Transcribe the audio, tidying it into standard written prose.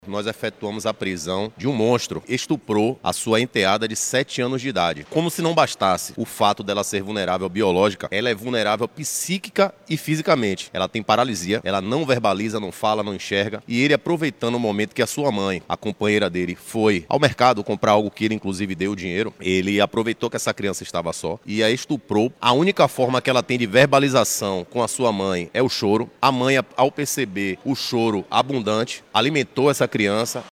Nós efetuamos a prisão de um monstro. Estuprou a sua enteada de 7 anos de idade. Como se não bastasse o fato dela ser vulnerável biológica, ela é vulnerável psíquica e fisicamente. Ela tem paralisia, ela não verbaliza, não fala, não enxerga. E ele, aproveitando o momento que a sua mãe, a companheira dele, foi ao mercado comprar algo que ele inclusive deu dinheiro, ele aproveitou que essa criança estava só e a estuprou. A única forma que ela tem de verbalização com a sua mãe é o choro. A mãe, ao perceber o choro abundante, alimentou essa criança.